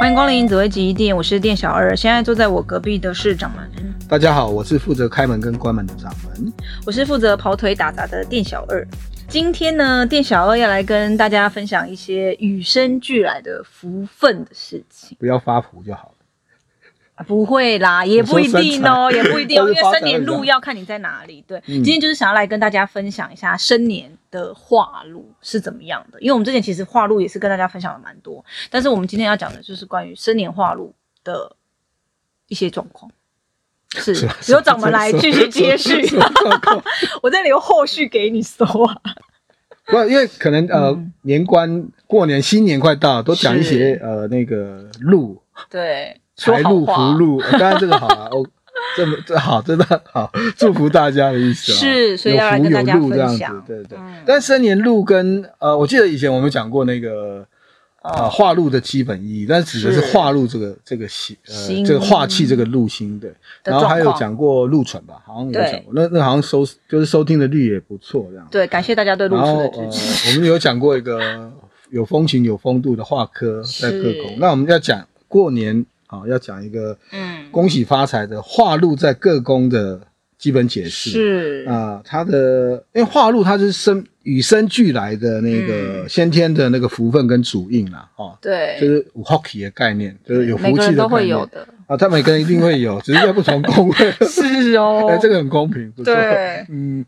欢迎光临紫薇吉店，我是店小二，现在坐在我隔壁的是掌门。 大家好，我是负责开门跟关门的掌门。 我是负责跑腿打杂的店小二。今天呢，店小二要来跟大家分享一些与生俱来的福分的事情。 不要发福就好了。 不会啦，也不一定哦，也不一定哦，因为生年路要看你在哪里。对，今天就是想要来跟大家分享一下生年的化禄是怎么样的。因为我们之前其实化禄也是跟大家分享了蛮多，但是我们今天要讲的就是关于生年化禄的一些状况。是由掌门来继续接续，我再留后续给你说啊。 不，因为可能年关过年新年快到，都讲一些那个禄， 对。 财禄福禄，当然这个好啊，这好，真的好，祝福大家的意思啊。 是，所以要来跟大家分享。 对对。但生年禄跟我记得以前我们讲过那个化禄的基本意义，但是指的是化禄这个这个化气这个禄星的。然后还有讲过禄存吧，好像有讲过，那好像收听的率也不错这样。 对，感谢大家对禄存的支持。 我们有讲过一个有风情有风度的化科在各宫，那我们要讲过年。要讲一个恭喜发财的化禄在各宫的基本解释。是它的因为化禄它是与生俱来的那个先天的那个福分跟主印啦。 对， 就是有福气的概念，就是有福气的概念。 每个人都会有的他每个人一定会有，只是在不同宫位。 是哦， 这个很公平，不错。 对，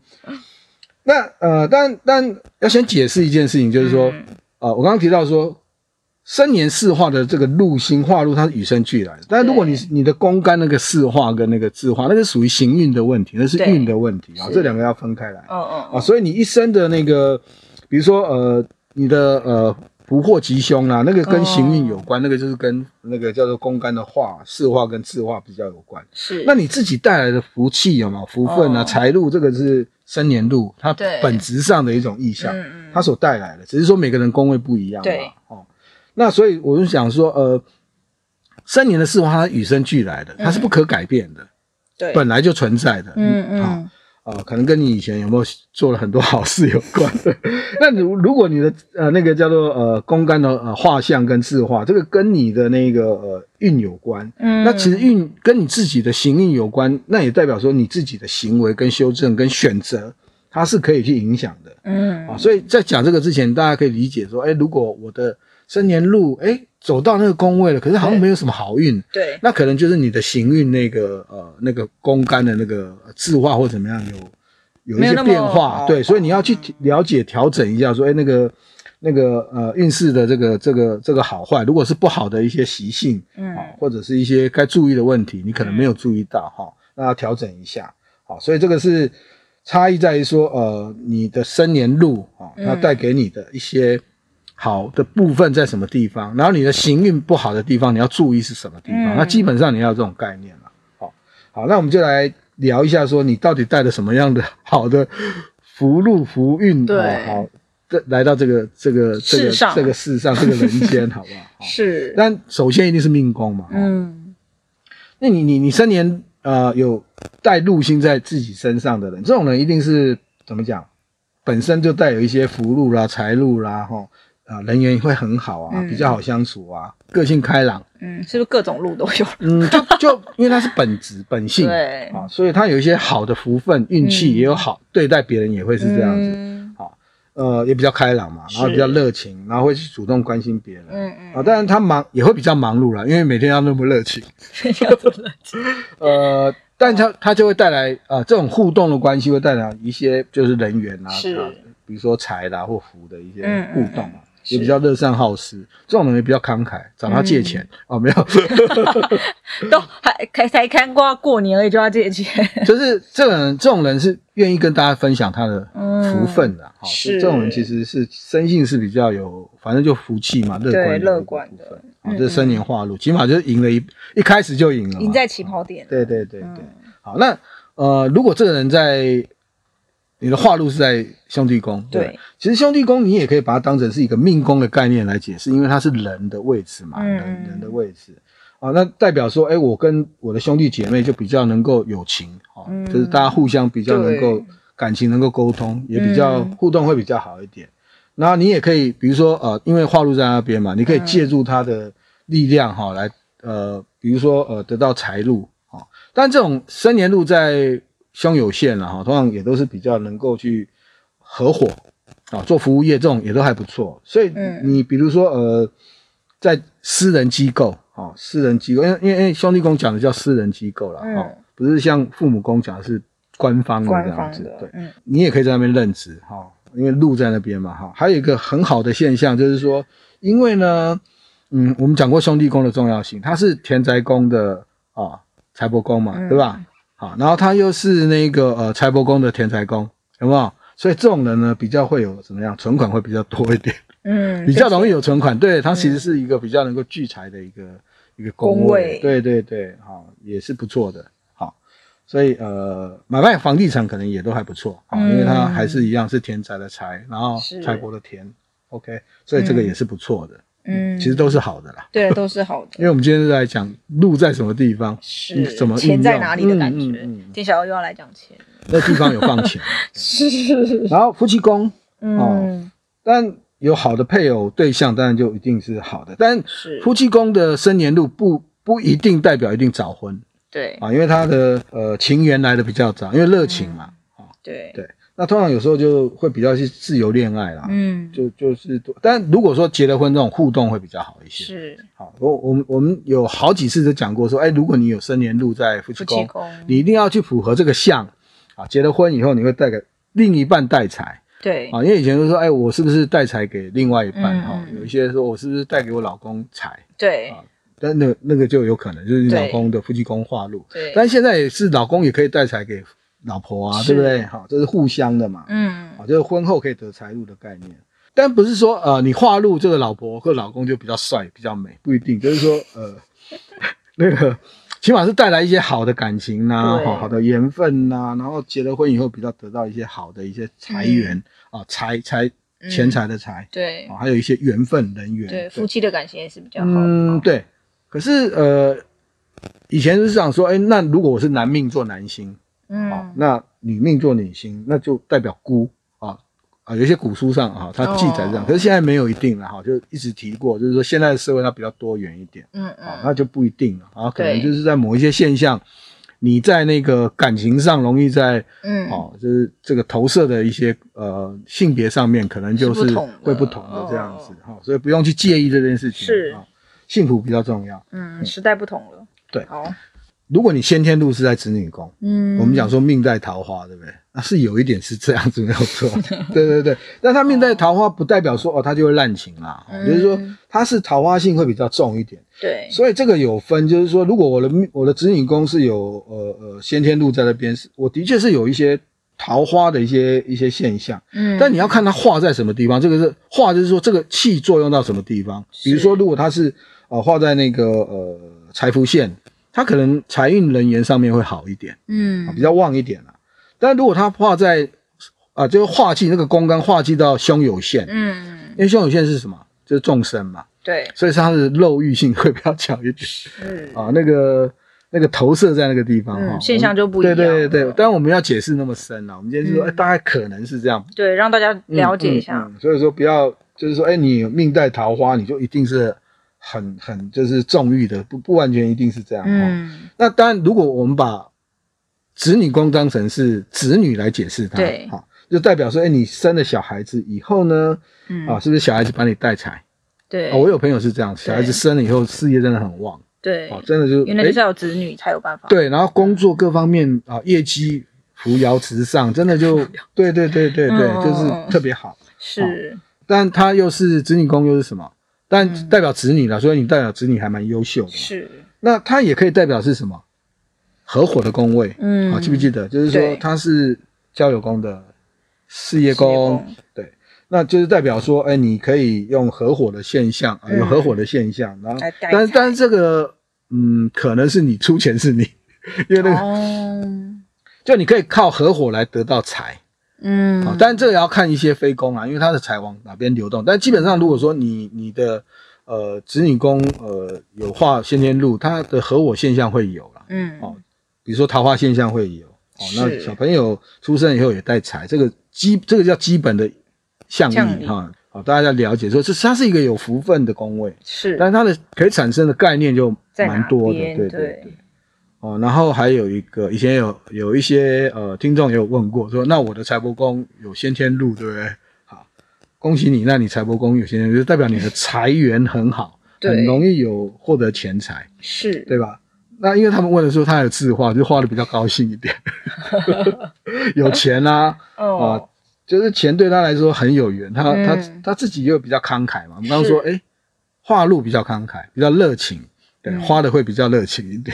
那但要先解释一件事情，就是说我刚刚提到说。生年四化的这个禄星化禄，它是与生俱来的。但如果你的宫干那个四化跟那个字化，那个属于行运的问题，那是运的问题啊，这两个要分开来。所以你一生的那个，比如说你的福祸吉凶啦，那个跟行运有关，那个就是跟那个叫做宫干的化四化跟字化比较有关。是，那你自己带来的福气有没有福分啊、财禄，这个是生年禄，它本质上的一种意象，它所带来的，只是说每个人宫位不一样嘛。对。那所以我就想说，生年的四化它与生俱来的，它是不可改变的，对，本来就存在的，可能跟你以前有没有做了很多好事有关的。那如果你的那个叫做宫干的画像跟字画，这个跟你的那个运有关，那其实运跟你自己的行运有关，那也代表说你自己的行为跟修正跟选择，它是可以去影响的，所以在讲这个之前，大家可以理解说，如果我的生年禄走到那个宫位了，可是好像没有什么好运，对，那可能就是你的行运那个宫干的那个字化或怎么样有一些变化，对，所以你要去了解调整一下，说那个运势的这个好坏，如果是不好的一些习性，或者是一些该注意的问题，你可能没有注意到那要调整一下，所以这个是差异在于说你的生年禄它带给你的一些好的部分在什么地方，然后你的行运不好的地方你要注意是什么地方，那基本上你要有这种概念了。好，那我们就来聊一下说你到底带了什么样的好的福禄福运，好来到这个世上这个人间好不好？是，但首先一定是命宫嘛。那你生年有带禄星在自己身上的人，这种人一定是怎么讲，本身就带有一些福禄啦财禄啦人缘会很好啊，比较好相处啊，个性开朗， 是不是各种路都有？ 就因为它是本性，对所以它有一些好的福分，运气也有好，对待别人也会是这样子，也比较开朗嘛，然后比较热情，然后会去主动关心别人，当然他也会比较忙碌啦，因为每天要那么热情，但他就会带来这种互动的关系会带来一些就是人缘啊，比如说财啦或福的一些互动啊。也比较乐善好施，这种人也比较慷慨，找他借钱没有， 都才看过年而已就要借钱， 就是这种人是愿意跟大家分享他的福分的，是这种人其实是生性是比较有，反正就福气嘛，乐观的，这是生年化禄，起码就是赢了一开始就赢了， 赢在起跑点， 对，好，那如果这个人在你的化禄是在兄弟宫，对，其实兄弟宫你也可以把它当成是一个命宫的概念来解释，因为它是人的位置嘛，人的位置那代表说我跟我的兄弟姐妹就比较能够有情就是大家互相比较能够感情能够沟通，也比较互动会比较好一点。然后你也可以比如说因为化禄在那边嘛，你可以借助他的力量哈来比如说得到财路啊。但这种生年禄在凶有限了哈，通常也都是比较能够去合伙啊，做服务业这种也都还不错。所以你比如说在私人机构啊，私人机构，因为兄弟宫讲的叫私人机构啦，不是像父母宫讲的是官方的这样子。对，你也可以在那边任职哈，因为禄在那边嘛哈。还有一个很好的现象就是说，因为呢，我们讲过兄弟宫的重要性，它是田宅宫的财帛宫嘛，对吧？好，然后它又是那个财帛宫的田宅宫，有没有？所以这种人呢，比较会有怎么样，存款会比较多一点，比较容易有存款。对，它其实是一个比较能够聚财的一个宫位，对对对，好，也是不错的。好，所以买卖房地产可能也都还不错，因为它还是一样是田宅的财，然后财帛的田 ，OK， 所以这个也是不错的。其实都是好的啦。 对，都是好的。 因为我们今天是在讲路在什么地方， 是怎么钱在哪里的感觉。今天小欧又要来讲钱， 那地方有放钱。 是。 然后夫妻宫，但有好的配偶对象，当然就一定是好的。但夫妻宫的生年禄不一定代表一定早婚。对啊，因为他的情缘来的比较早，因为热情嘛。对。那通常有时候就会比较是自由恋爱啦，就是但如果说结了婚，这种互动会比较好一些。是，好，我们有好几次都讲过说，如果你有生年禄在夫妻宫，你一定要去符合这个相啊。结了婚以后，你会带给另一半带财，对啊，因为以前都说，我是不是带财给另外一半哈？有一些说我是不是带给我老公财，对啊，但那个就有可能就是你老公的夫妻宫化禄，对，但现在也是老公也可以带财给老婆啊，对不对？好，这是互相的嘛。好，就是婚后可以得财路的概念。但不是说你化禄这个老婆或老公就比较帅、比较美，不一定。就是说那个起码是带来一些好的感情呐，好的缘分呐，然后结了婚以后比较得到一些好的一些财源啊，钱财的财，对，还有一些缘分人缘。对，夫妻的感情也是比较好的。对。可是以前是想说，那如果我是男命做男星。那女命做女星，那就代表孤有一些古书上它记载这样，可是现在没有一定了就一直提过，就是说现在的社会它比较多元一点，那就不一定了可能就是在某一些现象，你在那个感情上容易在就是这个投射的一些性别上面，可能就是会不同的这样子所以不用去介意这件事情，是幸福比较重要，时代不同了，对，好。如果你先天禄是在子女宫，我们讲说命带桃花，对不对？那是有一点是这样子，没有错。对。但他命带桃花不代表说他就会滥情啦，就是说他是桃花性会比较重一点。对，所以这个有分，就是说如果我的子女宫是有先天禄在那边，我的确是有一些桃花的一些现象。但你要看它化在什么地方，这个是化就是说这个气作用到什么地方。比如说如果它是化在那个财福线。他可能财运人缘上面会好一点，比较旺一点啦。但如果他化在就是化气那个宫干化气到凶有限，因为凶有限是什么？就是众生嘛，对，所以它的肉欲性会比较强一点，那个投射在那个地方现象就不一样。对，当然我们要解释那么深啦，我们今天是说大概可能是这样，对，让大家了解一下。所以说不要就是说你命带桃花，你就一定是。很就是纵欲的，不完全一定是这样。那当然，如果我们把子女宫当成是子女来解释它，对，就代表说，你生了小孩子以后呢，是不是小孩子帮你带财？对，我有朋友是这样，小孩子生了以后事业真的很旺，对，真的就原来就是要有子女才有办法。对，然后工作各方面业绩扶摇直上，真的就对，就是特别好。是，但他又是子女宫又是什么？但代表子女啦，所以你代表子女还蛮优秀的。是，那它也可以代表是什么？合伙的宫位。记不记得？就是说它是交友宫的事业宫，对，那就是代表说，你可以用合伙的现象有合伙的现象，然后，但是这个，可能是你出钱是你，因为那个，就你可以靠合伙来得到财。但这个也要看一些非宫因为它的财往哪边流动。但基本上如果说你的子女宫有化先天禄，它的合伙现象会有啦。比如说桃花现象会有。那小朋友出生以后也带财，这个叫基本的象意大家要了解说它是一个有福分的宫位， 是， 但它的可以产生的概念就蛮多的，对。然后还有一个以前有一些听众也有问过说，那我的财帛宫有先天禄，对不对？好，恭喜你，那你财帛宫有先天禄，就代表你的财源很好，很容易有获得钱财， 是， 对吧？那因为他们问的时候，他有字画，就画的比较高兴一点，有钱啊，就是钱对他来说很有缘，他自己又比较慷慨嘛。我们刚刚说，化禄比较慷慨，比较热情，对，花的会比较热情一点。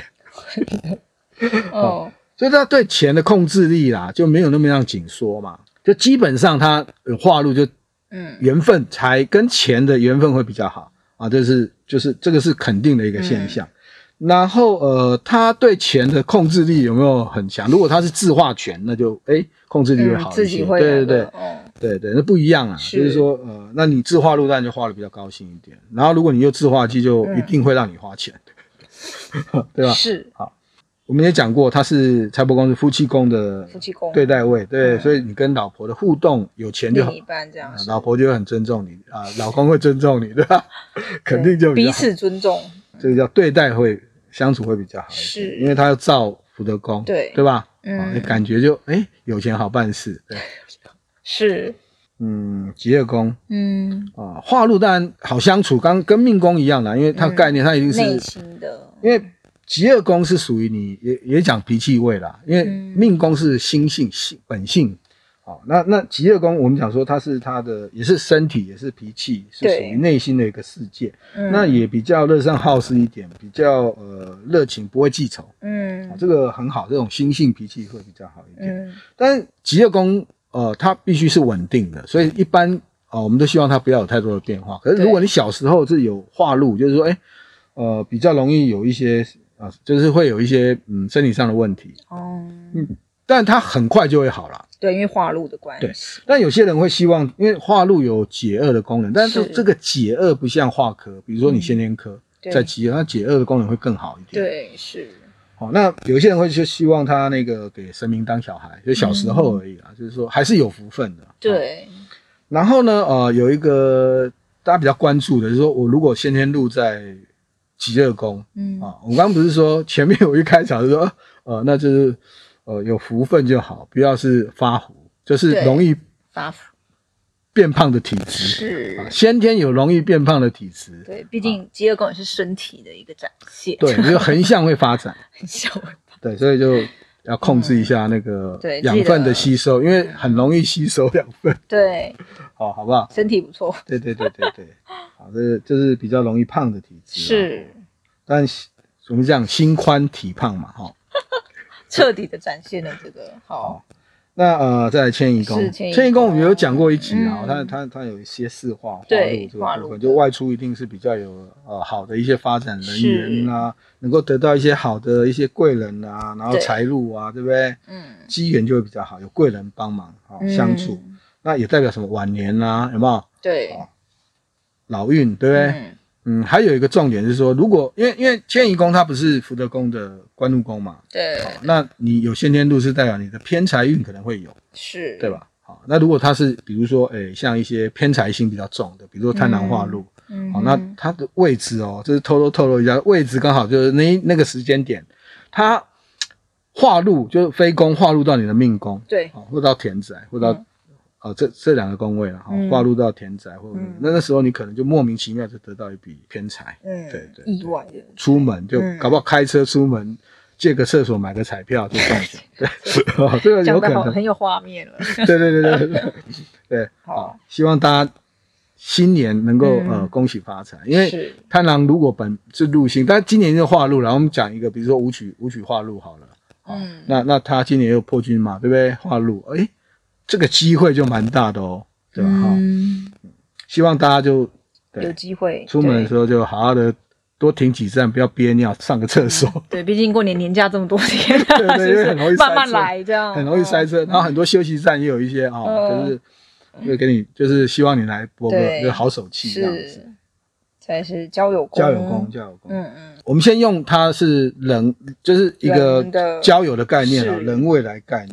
所以他对钱的控制力啦，就没有那么样紧缩嘛。就基本上他有化禄，就缘分财跟钱的缘分会比较好啊，就是这个是肯定的一个现象。然后他对钱的控制力有没有很强？如果他是自化权，那就控制力会好一些。 自己会对，那不一样啊。就是说那你自化禄当然就花的比较高兴一点，然后如果你又自化忌，就一定会让你花钱，对吧？ 是。 好，我们也讲过，他是财帛宫是夫妻宫的对待位，对，所以你跟老婆的互动有钱就好，另一半这样， 老婆就会很尊重你啊，老公会尊重你，对吧？肯定就彼此尊重。 这个叫对待会相处会比较好一点，是因为他要照福德宫，对吧？感觉就有钱好办事，对， 是， 疾厄宫，化禄当然好相处，跟命宫一样啦，因为它概念它一定是内心的， 因为疾厄宫是属于你也讲脾气位啦，因为命宫是心性本性。好，那疾厄宫我们讲说它是它的也是身体也是脾气，是属于内心的一个世界，那也比较乐善好施一点，比较热情，不会记仇，这个很好，这种心性脾气会比较好一点。但是疾厄宫它必须是稳定的，所以一般我们都希望它不要有太多的变化。可是如果你小时候是有化禄，就是说比较容易有一些就是会有一些身体上的问题，但它很快就会好了。 对，因为化禄的关系。对， 但有些人会希望，因为化禄有解厄的功能，但是这个解厄不像化科，比如说你先天科在疾厄，那解厄的功能会更好一点。 对，是。 好，那有些人会就希望他那个给神明当小孩，就小时候而已啦，就是说还是有福分的。 对。 然后呢，有一个大家比较关注的，就是说我如果先天禄在疾厄宫，我刚刚不是说前面我一开场就说，那就是有福分就好，不要是发福，就是容易发福变胖的体质，是先天有容易变胖的体质。 对，毕竟疾厄宫也是身体的一个展现。 对，就是横向会发展， 横向会发展。 对，所以就要控制一下那个养分的吸收，因为很容易吸收养分。 对， 好不好？ 身体不错。 对，好，这是比较容易胖的体质。 是， 但我们讲心宽体胖嘛， 彻底的展现了这个。好， 那再来迁移宫，迁移宫我们有讲过一集啊，它有一些四化化禄这个部分，就外出一定是比较有好的一些发展人员啊，能够得到一些好的一些贵人啊，然后财路啊，对不对？机缘就会比较好，有贵人帮忙相处，那也代表什么晚年啊，有没有？ 对， 老运，对不对？还有一个重点是说，如果因为迁移宫它不是福德宫的官禄宫嘛， 对， 那你有先天禄是代表你的偏财运可能会有， 是， 对吧？好，那如果它是比如说像一些偏财星比较重的，比如说贪狼化禄，好，那它的位置这是偷露一下，位置刚好就是那个时间点，它化禄就是飞宫化禄到你的命宫， 对， 或到田宅，或到这两个宫位了，化禄到田宅，或者那时候你可能就莫名其妙就得到一笔偏财，对， 意外的， 出门就搞不好开车出门借个厕所买个彩票就中奖，对，这个有可能很有画面了， 对，好，希望大家新年能够恭喜发财，因为贪狼如果本是禄星，但今年就化禄了，我们讲一个，比如说武曲化禄好了，那他今年又破军嘛，对不对？化禄，这个机会就蛮大的对吧？希望大家就有机会出门的时候就好好的多停几站，不要憋尿，上个厕所。 对，毕竟过年假这么多天， 对，因为很容易塞车， 慢慢来这样， 很容易塞车。然后很多休息站也有一些就是会给你，就是希望你来博个好手气这样子。 才是交友宫， 我们先用它是人，就是一个交友的概念人位来概念。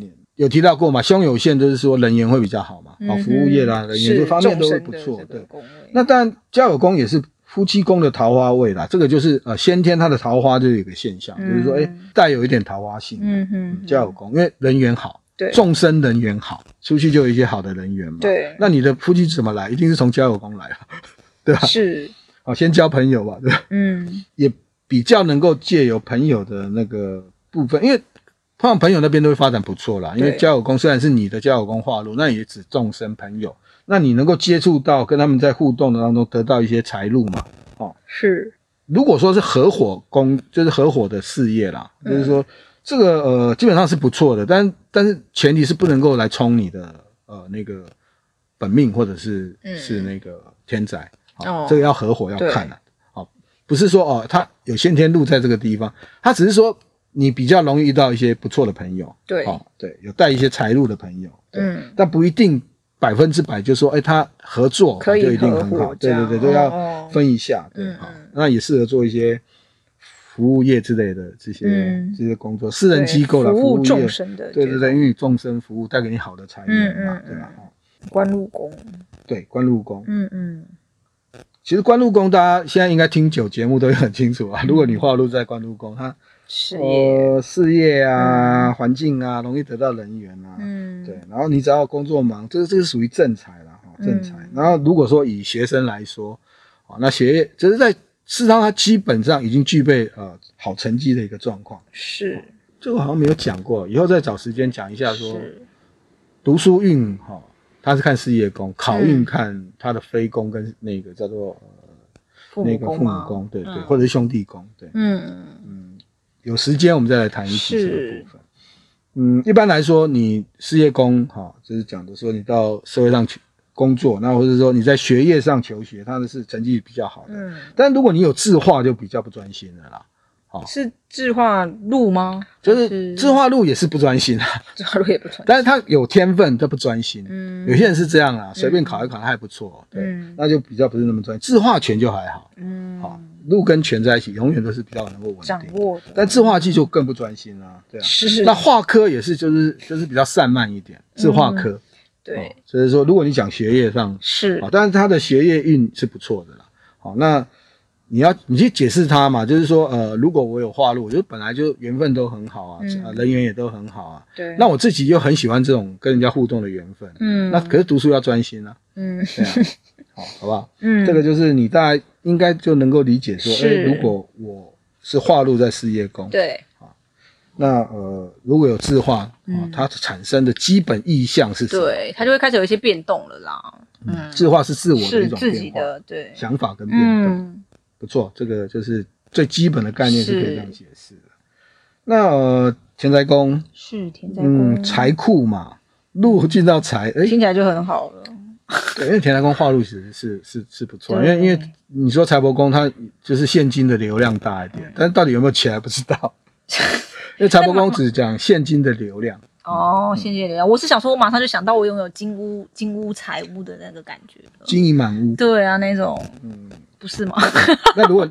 有提到过嘛，凶有限就是说人缘会比较好嘛，服务业啦，人缘这方面都会不错。对，那当然交友宫也是夫妻宫的桃花位啦，这个就是先天它的桃花就有一个现象，就是说带有一点桃花性。交友宫因为人缘好， 对， 众生人缘好，出去就有一些好的人缘嘛。 对， 那你的夫妻怎么来？一定是从交友宫来啊，对吧？ 是， 先交朋友吧，对吧？也比较能够借由朋友的那个部分，因为通常朋友那边都会发展不错啦，因为交友宫虽然是你的交友宫化禄，那也指众生朋友，那你能够接触到跟他们在互动的当中得到一些财路嘛。 是， 如果说是合伙宫，就是合伙的事业啦，就是说这个基本上是不错的，但是前提是不能够来冲你的那个本命或者是那个天宅，这个要合伙要看啦。不是说他有先天禄在这个地方，他只是说你比较容易遇到一些不错的朋友，对，有带一些财路的朋友，但不一定100%就说他合作就一定很好，对，都要分一下，对，那也适合做一些服务业之类的这些工作，私人机构啦，服务众生的，对，因为你众生服务带给你好的财源嘛，对吧？ 官禄宫， 对，官禄宫，其实官禄宫大家现在应该听久节目都会很清楚啊。如果你化禄在官禄宫，它事业啊、环境啊，容易得到人缘啊，对。然后你只要工作忙，这是属于正财啦，正财。然后如果说以学生来说，那学业就是在事实上，他基本上已经具备好成绩的一个状况。 是， 这个好像没有讲过，以后再找时间讲一下说，读书运他是看事业宫，考运看他的飞宫跟那个叫做那个父母宫，对，或者是兄弟宫，对，有时间我们再来谈一起这个部分。一般来说，你事业宫就是讲的说你到社会上去工作，那或者说你在学业上求学，他的是成绩比较好的。但如果你有智化，就比较不专心了啦。 是智化禄吗？ 就是智化禄也是不专心啊， 智化禄也不专心， 但是他有天分，他不专心。有些人是这样啦，随便考一考他还不错，对，那就比较不是那么专心。智化权就还好，禄跟权在一起，永远都是比较能够稳定掌握的。 但智化忌就更不专心啦，对啊。是。那化科也是，就是比较散漫一点，智化科。对。所以说，如果你讲学业上是，但是他的学业运是不错的啦。好，那。你去解释它嘛，就是说如果我有化禄，我就本来就缘分都很好啊，人缘也都很好啊，对，那我自己又很喜欢这种跟人家互动的缘分，那可是读书要专心啊，对啊，好不好？这个就是你大概应该就能够理解说，如果我是化禄在事业宫，对，那如果有智化它产生的基本意向是什么？对， 它就会开始有一些变动了啦。 智化是自我的一种变化， 自己的对想法跟变动。不错，这个就是最基本的概念是可以这样解释的。那田宅宫是田宅宫， 财库嘛，禄进到财， 听起来就很好了。 对，因为田宅宫化禄其实是不错，因为你说财帛宫它就是现金的流量大一点，但是到底有没有钱还不知道。因为财帛宫只讲现金的流量。 现金流量，我是想说，我马上就想到我拥有金屋财屋的那个感觉， 金银满屋。对啊，那种不是吗？ 那如果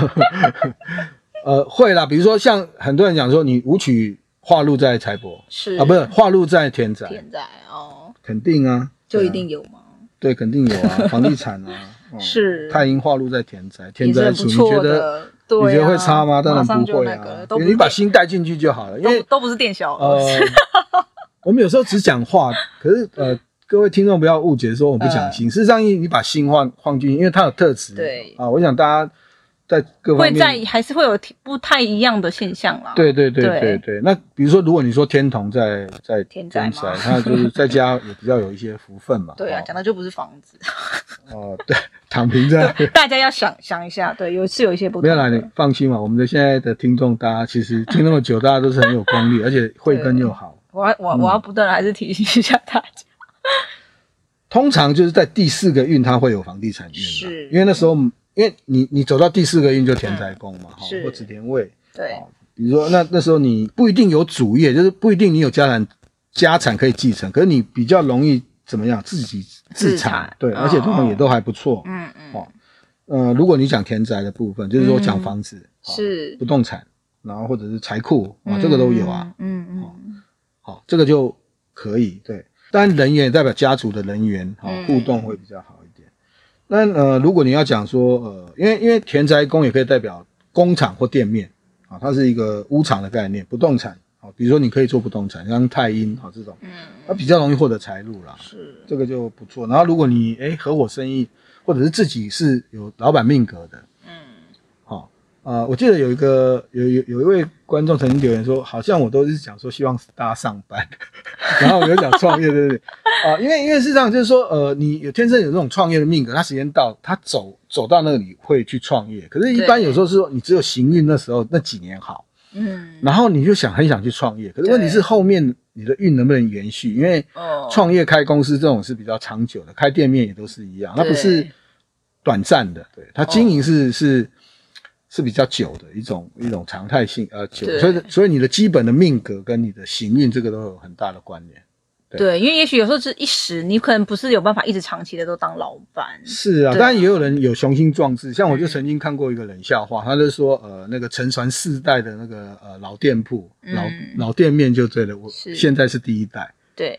会啦，比如说像很多人讲说，你武曲化禄在财帛，是不是化禄在田宅？田宅肯定啊， 就一定有吗？ 对，肯定有啊，房地产啊，是太阴化禄在田宅，田宅属你觉得你觉得会差吗？当然不会啊，你把心带进去就好了，因为都不是店小我们有时候只讲话，可是各位听众不要误解说我不讲心，事实上你把心放进去，因为它有特质，对我想大家在各方面还是会有不太一样的现象啦。 对。那比如说，如果你说天同在天宅，它就是在家也比较有一些福分嘛。 对啊，讲的就不是房子。 对，躺平在。 大家要想一下，对，有一些不同。 没有啦，你放心嘛，我们的现在的听众，大家其实听那么久，大家都是很有功力，而且慧根又好。 我要不断的还是提醒一下大家。 通常就是在第4个运，它会有房地产运，是因为那时候，因为你走到第4个运就田宅宫嘛，或子田位，对，比如说那时候你不一定有主业，就是不一定你有家产可以继承，可是你比较容易怎么样自己自产，对，而且通常也都还不错，如果你讲田宅的部分，就是说讲房子，是不动产，然后或者是财库这个都有啊，好，这个就可以，对。当然人缘也代表家族的人缘，互动会比较好一点。那如果你要讲说因为田宅宫也可以代表工厂或店面它是一个屋厂的概念，不动产比如说你可以做不动产，像太阴这种，它比较容易获得财路啦， 是这个就不错。然后如果你合伙生意，或者是自己是有老板命格的，我记得有一位观众曾经留言说，好像我都是讲说希望大家上班，然后我有讲创业，对不对？因为事实上就是说，你天生有这种创业的命格，他时间到，他走到那里会去创业。可是，一般有时候是说你只有行运那时候那几年好，然后你就很想去创业。可是问题是后面你的运能不能延续？因为创业开公司这种是比较长久的，开店面也都是一样，它不是短暂的，对，它经营是比较久的一种常态性久，所以你的基本的命格跟你的行运这个都有很大的关联。 对，因为也许有时候是一时，你可能不是有办法一直长期的都当老板。 是啊，当然也有人有雄心壮志，像我就曾经看过一个冷笑话，他就说那个承传4代的那个老店铺，老店面就对了，我现在是第1代。 对。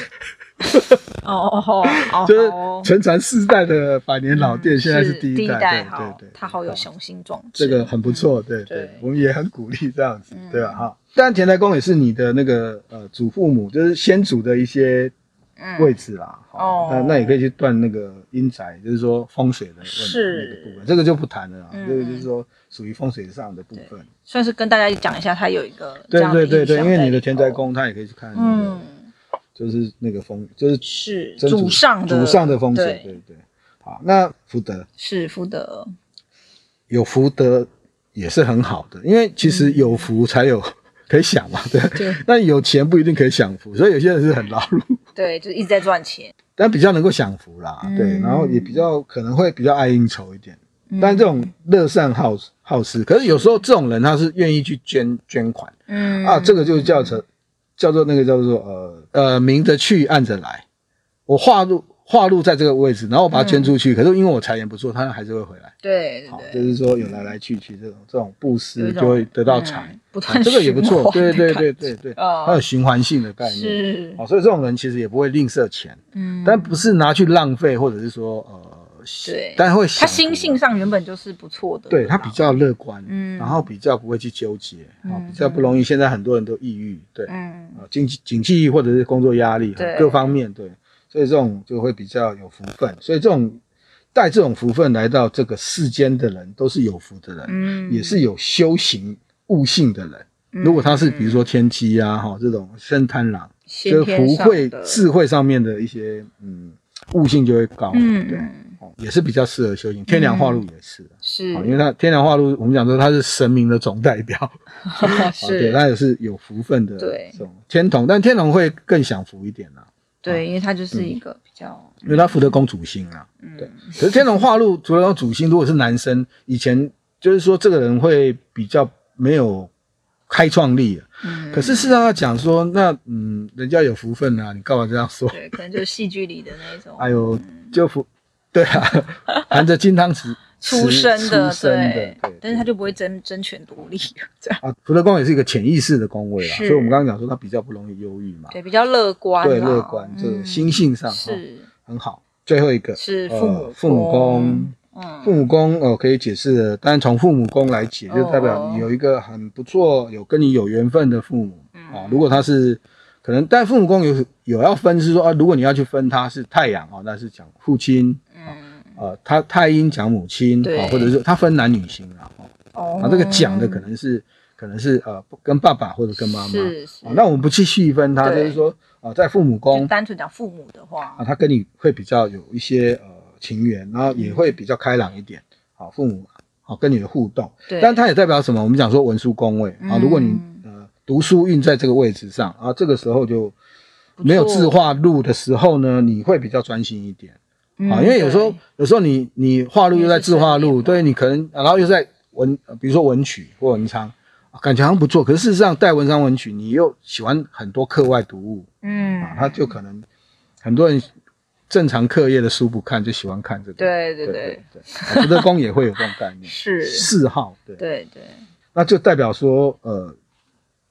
就是承传4代的百年老店，现在是第一代，对， 他好有雄心壮志， 这个很不错，对，我们也很鼓励这样子，对吧？哈，当然田宅宫也是你的那个祖父母，就是先祖的一些位置啦，那也可以去断那个阴宅，就是说风水的问题那个部分，这个就不谈了啦，这个就是说属于风水上的部分， 算是跟大家讲一下，它有一个对，因为你的田宅宫，它也可以去看那个。就是那个风，就是祖上的风水，对。好，那福德是福德， 有福德也是很好的，因为其实有福才有可以享嘛，对。但有钱不一定可以享福，所以有些人是很劳碌， 对，就是一直在赚钱， 但比较能够享福啦，对。然后也比较可能会比较爱应酬一点，但这种乐善好施，可是有时候这种人他是愿意去捐款，这个就叫做那个叫做明着去暗着来，我化禄在这个位置，然后我把它捐出去，可是因为我财源不错，它还是会回来。 对， 好，就是说有来去这种布施就会得到财，这个也不错。对，它有循环性的概念。 是， 所以这种人其实也不会吝啬钱，但不是拿去浪费，或者是说对， 但会他心性上原本就是不错的， 对，他比较乐观，然后比较不会去纠结，比较不容易。现在很多人都抑郁，对，景气或者是工作压力，各方面，对，所以这种就会比较有福分。所以带这种福分来到这个世间的人，都是有福的人，也是有修行悟性的人。如果他是比如说天机啊，这种生贪狼，就是福慧智慧上面的一些悟性就会高，对。也是比较适合修行，天梁化禄也是，因为它天梁化禄，我们讲说它是神明的总代表，对，它也是有福分的这种天同，但天同会更享福一点啦， 对，因为它就是一个比较， 因为它福德宫主星啦，对。可是天同化禄除了用主星，如果是男生，以前就是说这个人会比较没有开创力，可是事实上要讲说，那人家有福分啊，你干嘛这样说？ 对，可能就是戏剧里的那种， 哎呦，就福。对啊，含着金汤匙出生的，对，但是他就不会争权夺利这样。 福德宫也是一个潜意识的宫位啦，所以我们刚刚讲说他比较不容易忧郁嘛， 对，比较乐观， 对，乐观，这个心性上是很好。最后一个是父母宫，父母宫可以解释的，当然从父母宫来解，就代表你有一个很不错、跟你有缘分的父母如果他是可能，但父母宫有要分是说如果你要去分他是太阳那是讲父亲。他太阴讲母亲或者是他分男女星这个讲的可能是跟爸爸或者跟妈妈，那我们不去细分它，就是说在父母宫， 单纯讲父母的话他跟你会比较有一些情缘，然后也会比较开朗一点，父母跟你的互动，但它也代表什么？我们讲说文书宫位如果你读书运在这个位置上这个时候就没有字画禄的时候呢，你会比较专心一点。因为有时候你画禄又在字画禄，对，你可能然后又在比如说文曲或文昌，感觉好像不错，可是事实上带文昌文曲，你又喜欢很多课外读物，他就可能很多人正常课业的书不看，就喜欢看这个， 对， 福德宫也会有这种概念， 是嗜好， 对， 那就代表说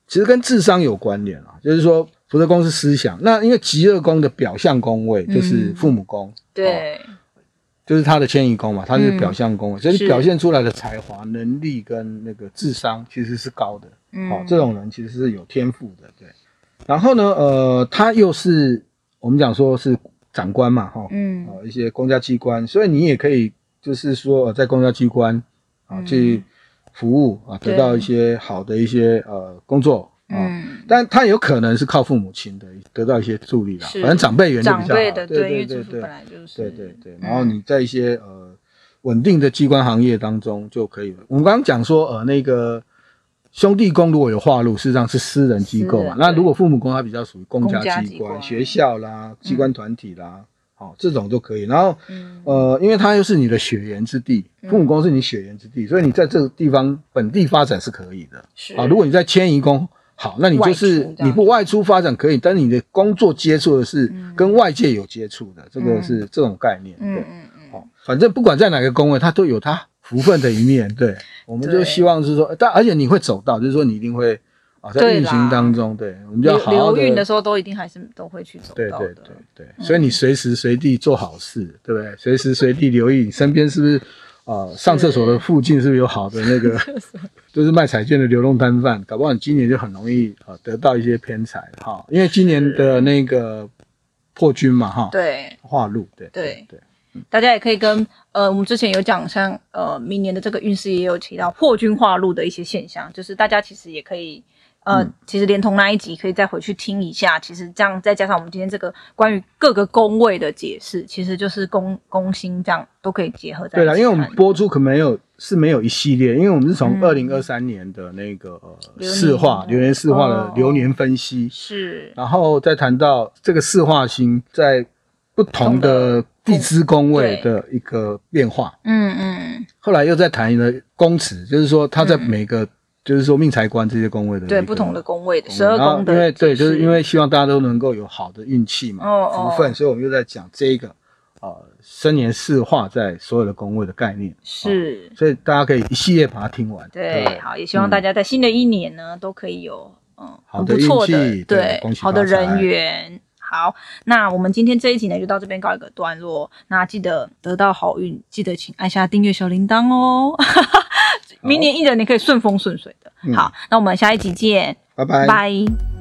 其实跟智商有关联啊，就是说福德宫是思想，那因为极恶宫的表象宫位就是父母宫， 对， 就是他的迁移宫嘛，他是表象宫位，所以表现出来的才华、能力跟那个智商其实是高的，这种人其实是有天赋的，对。然后呢，他又是我们讲说是长官嘛，一些公家机关，所以你也可以就是说在公家机关去服务得到一些好的一些工作但他有可能是靠父母亲的得到一些助力啦，反正长辈缘就比较好， 长辈的对， 因为祖父本来就是对，然后你在一些稳定的机关行业当中就可以了。我们刚刚讲说那个兄弟宫如果有化禄，事实上是私人机构嘛，那如果父母宫它比较属于公家机关、学校啦、机关团体啦。这种都可以，然后因为它又是你的血缘之地，父母宫是你血缘之地，所以你在这个地方本地发展是可以的。如果你在迁移宫，好，那你就是你不外出发展可以，但你的工作接触的是跟外界有接触的，这个是这种概念。对，反正不管在哪个宫位，它都有它福分的一面。对，我们就希望是说，但而且你会走到，就是说你一定会。在运行当中，对，我们就要好好的流运的时候都一定还是都会去走到的。 对，所以你随时随地做好事，对不对？随时随地留意你身边是不是上厕所的附近是不是有好的那个，就是卖彩券的流动摊贩，搞不好你今年就很容易得到一些偏财哈，因为今年的那个破军嘛哈， 对， 化禄，对。 大家也可以跟我们之前有讲像明年的这个运势也有提到破军化禄的一些现象，就是大家其实也可以其实连同那一集可以再回去听一下，其实这样再加上我们今天这个关于各个宫位的解释，其实就是宫星这样都可以结合在一起。对啦， 因为我们播出可没有一系列，因为我们是从2023年的那个流年四化的流年分析是， 然后再谈到这个四化星在不同的地支宫位的一个变化。后来又再谈了宫池，就是说它在每个就是说命财官这些宫位的对不同的宫位的12宫的， 因为对，就是因为希望大家都能够有好的运气嘛，福分，所以我们又在讲这个生年四化在所有的宫位的概念是， 所以大家可以一系列把它听完。 对，好，也希望大家在新的一年呢都可以有好的运气， 对，好的人缘。好，那我们今天这一集呢就到这边告一个段落。那记得得到好运，记得请按下订阅小铃铛哦。明年一整年可以顺风顺水的。好，那我们下一集见， 拜拜。